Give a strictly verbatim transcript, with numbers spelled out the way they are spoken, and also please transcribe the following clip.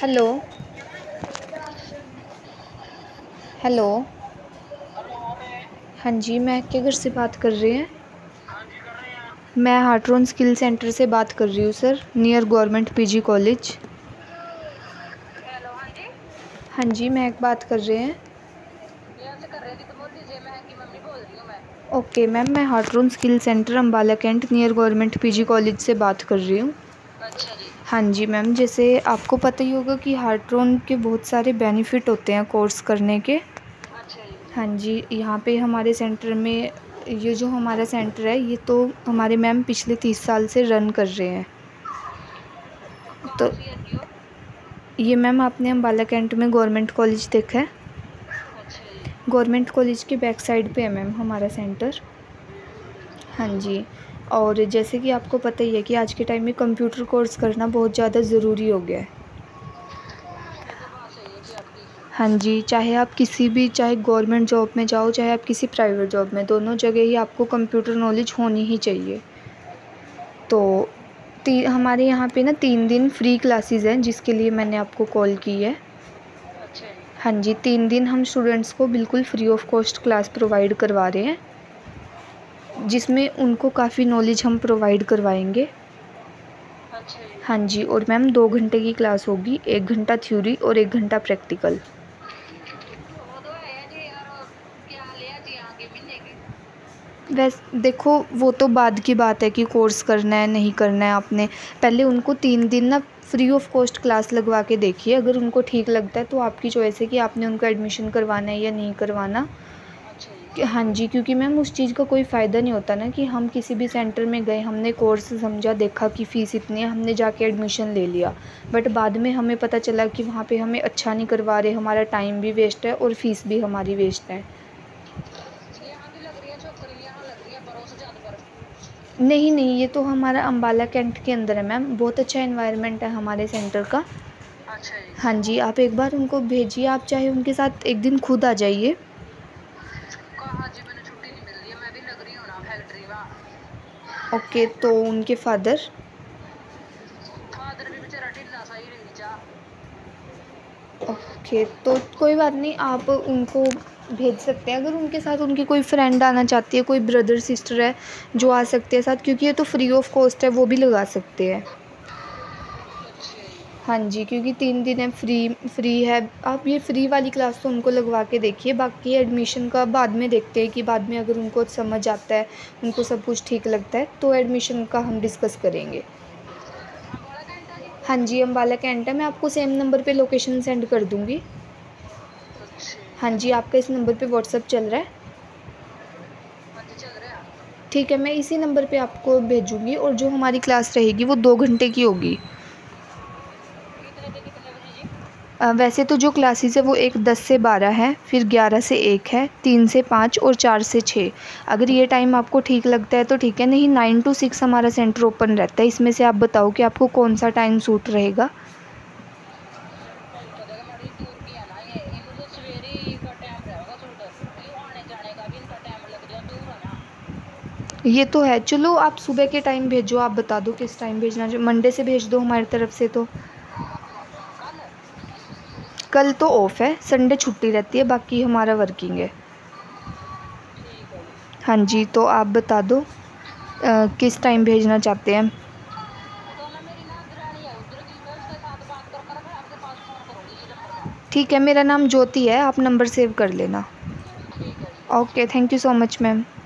Hello. Hello. Hello. हाँ मैं। हाँ जी, महक के घर से बात कर रहे हैं? हाँ जी, कर रहे हैं। मैं हार्ट्रॉन स्किल सेंटर से बात कर रही हूँ sir, near government PG college. Hello. हाँ जी। हाँ जी, महक बात कर रहे हैं? यहाँ से कर रहे थे तो बोल दीजिए, मैं की मम्मी बोल रही हूँ मैं। ओके मैम, मैं Hartron skill centre Ambala cantt near government PG college से बात कर रही हूँ। अच्छा जी। हाँ जी मैम, जैसे आपको पता ही होगा कि हार्ट्रॉन के बहुत सारे बेनिफिट होते हैं कोर्स करने के। अच्छा जी। हाँ जी, यहाँ पे हमारे सेंटर में, ये जो हमारा सेंटर है ये तो हमारे मैम पिछले तीस साल से रन कर रहे हैं। कहाँ तो से है जियो? ये मैम, आपने अम्बाला कैंट में गवर्नमेंट कॉलेज देखा है? अच्छा जी। गवर्नमेंट कॉलेज के बैक साइड पे है मैम हमारा सेंटर। हाँ जी। और जैसे कि आपको पता ही है कि आज के टाइम में कंप्यूटर कोर्स करना बहुत ज़्यादा ज़रूरी हो गया है। ये तो बात सही है जी आपकी। हाँ जी, चाहे आप किसी भी, चाहे गवर्नमेंट जॉब में जाओ, चाहे आप किसी प्राइवेट जॉब में, दोनों जगह ही आपको कंप्यूटर नॉलेज होनी ही चाहिए। तो ती हमारे यहाँ पे ना तीन दिन फ्री क्लासेस हैं, जिसके लिए मैंने आपको कॉल की है। अच्छा जी। हाँ जी, तीन दिन हम स्टूडेंट्स को बिल्कुल free of cost class provide करवा रहे हैं, जिसमें उनको काफ़ी नॉलेज हम प्रोवाइड करवाएंगे। अच्छा जी। हाँ जी, और मैम दो घंटे की क्लास होगी, एक घंटा थ्योरी और एक घंटा प्रैक्टिकल। वो तो है जी। और क्या लिया जी आगे महीने की? वैस देखो, वो तो बाद की बात है कि कोर्स करना है नहीं करना है आपने। पहले उनको तीन दिन ना फ्री ऑफ कॉस्ट क्लास लगवा के देखिए, अगर उनको ठीक लगता है तो आपकी चॉइस है कि आपने उनका एडमिशन करवाना है या नहीं करवाना। अच्छा जी। कि हाँ जी, क्योंकि मैम उस चीज़ का कोई फ़ायदा नहीं होता ना कि हम किसी भी सेंटर में गए, हमने कोर्स समझा, देखा कि फ़ीस इतनी है, हमने जाके एडमिशन ले लिया, बट बाद में हमें पता चला कि वहाँ पे हमें अच्छा नहीं करवा रहे, हमारा टाइम भी वेस्ट है और फ़ीस भी हमारी वेस्ट है। यहाँ भी लग रही है छोकरी, यहाँ लग रही है परोस जात पर। नहीं नहीं, ये तो हमारा अम्बाला कैंट के अंदर है मैम, बहुत अच्छा एनवायरनमेंट है हमारे सेंटर का। अच्छा जी। हाँ जी, आप एक बार उनको भेजिए, आप चाहे उनके साथ एक दिन खुद आ जाइए। कहाँ जी, मैंने छुट्टी नहीं मिल रही है, मैं भी लग रही हूँ ना फैक्ट्री में। ओके, तो उनके फादर? फादर भी बेचारा ढीला सा ही रही जा। ओके, तो कोई बात नहीं, आप उनको भेज सकते हैं, अगर उनके साथ उनकी कोई फ्रेंड आना चाहती है, कोई ब्रदर सिस्टर है जो आ सकते हैं साथ, क्योंकि ये तो फ्री ऑफ कॉस्ट है, वो भी लगा सकते हैं। अच्छा जी। हाँ जी, क्योंकि तीन दिन है, फ्री फ्री है। आप ये फ्री वाली क्लास तो उनको लगवा के देखिए, बाकी एडमिशन का बाद में देखते हैं कि बाद में अगर उनको समझ आता है, उनको सब कुछ ठीक लगता है, तो एडमिशन का हम डिस्कस करेंगे। अम्बाला घंटा जी। हाँ जी, अम्बाला कैंट है, मैं आपको सेम नंबर पे लोकेशन सेंड कर दूँगी। अच्छा हाँ जी। जी, आपका इस नंबर पे व्हाट्सएप चल रहा है? हाँ जी, चल रहा है। ठीक है, मैं इसी नंबर पे आपको भेजूँगी, और जो हमारी क्लास रहेगी वो दो घंटे की होगी। कितने से कितने बजे जी? अ, वैसे तो जो क्लासेस है वो एक दस से बारह है, फिर ग्यारह से एक है, तीन से पाँच और चार से छः। अगर ये टाइम आपको ठीक लगता है तो ठीक है, नहीं नाइन टू सिक्स हमारा सेंटर ओपन रहता है। इसमें से आप बताओ कि आपको कौन सा टाइम सूट रहेगा? कल तो देखो बड़ी दूर की है ना ये, इनको तो सवेरे ही का टाइम रहेगा सूट। यूँ आने जाने का भी इनका टाइम लग जाए, दूर है ना। ये तो है, चलो आप सुबह के टाइम भेजो, आप बता दो किस टाइम भेजना चाहिए, मंडे से भेज दो हमारी तरफ से तो। कल? कल तो ऑफ है, संडे छुट्टी रहती है, बाकी हमारा वर्किंग है। ठीक है जी। हाँ जी, तो आप बता दो अ, किस टाइम भेजना चाहते हैं। तो ना मेरी ना दरानी है उधर की, मैं उसके साथ बात कर कर मैं आपके पास फोन करूँगी इसी नंबर में। ठीक है, मेरा नाम ज्योति है, आप नंबर सेव कर लेना। ठीक है जी। Okay, thank you so much ma'am.